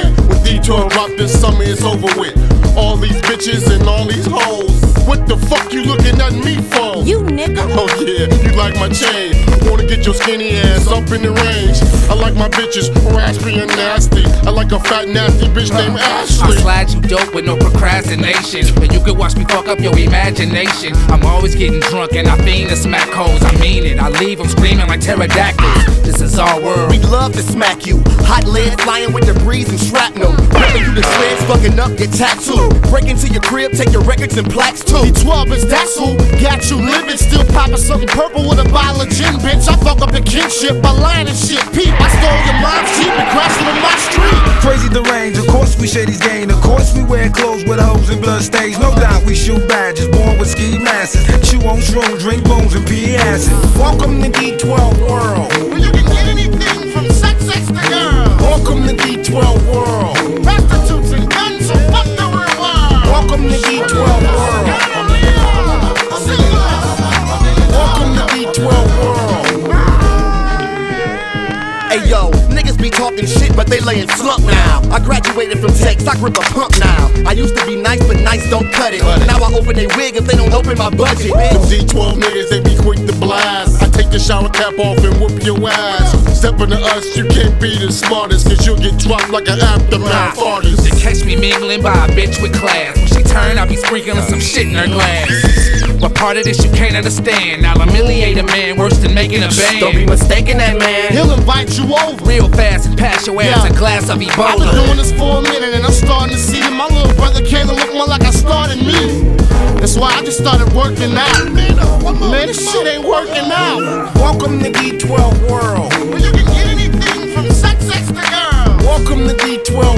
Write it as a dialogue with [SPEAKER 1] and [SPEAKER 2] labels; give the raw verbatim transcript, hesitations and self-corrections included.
[SPEAKER 1] quit. When D twelve drop this summer, it's over with. All these bitches and all these hoes. What the fuck you looking at me for?
[SPEAKER 2] You nigga.
[SPEAKER 1] Oh yeah, you like my chain. Wanna get your skinny ass up in the range. I like my bitches raspy and nasty. I like a fat nasty bitch named Ashley.
[SPEAKER 3] I slide you dope with no procrastination, and you can watch me fuck up your imagination. I'm always getting drunk and I fiend to smack hoes. I mean it, I leave them screaming like pterodactyls. This is our world.
[SPEAKER 4] We love to smack you. Hot lead flying with debris and shrapnel. Ripping you to shreds, fucking up your tattoo. Break into your crib, take your records and plaques too.
[SPEAKER 1] D twelve is that's who got you living. Still popping something purple with a bottle of gin, bitch. I fuck up the kinship by lying and shit. Peep, I stole your mom's Jeep and crashed it in my street.
[SPEAKER 5] Crazy deranged, of course we share these gain. Of course we wear clothes with hoes and blood stains. No doubt we shoot badges, born with ski masses. Chew on shrooms, drink bones and pee acid.
[SPEAKER 1] Welcome to D twelve world, where you can get anything from sex, sex to girls. Welcome to D twelve world, prostitutes and guns, so fuck the real world. Welcome to D twelve world. Welcome to D twelve world.
[SPEAKER 4] Hey yo, niggas be talking shit, but they layin' slump now. I graduated from Tex, I grip a pump now. I used to be nice, but nice don't cut it. Now I open they wig if they don't open my budget.
[SPEAKER 1] Them D twelve niggas, they be quick to blast. I take the shower cap off and whoop your ass. Steppin' to us, you can't be the smartest, cause you'll get dropped like an aftermath artist.
[SPEAKER 3] You catch me mingling by a bitch with class. When she turn, I be sprinkling some shit in her glass. What part of this you can't understand? I'll humiliate a man worse than making a band.
[SPEAKER 4] Don't be mistaken that man.
[SPEAKER 1] He'll invite you over
[SPEAKER 3] real fast and pass your ass
[SPEAKER 1] Yeah.
[SPEAKER 3] a glass of
[SPEAKER 1] I've been
[SPEAKER 3] Ebola.
[SPEAKER 1] doing this for a minute and I'm starting to see that my little brother came to look more like I started me. That's why I just started working out. Man, this shit ain't working out. Welcome to D twelve world, where you can get anything from sex, sex to girls. Welcome to D twelve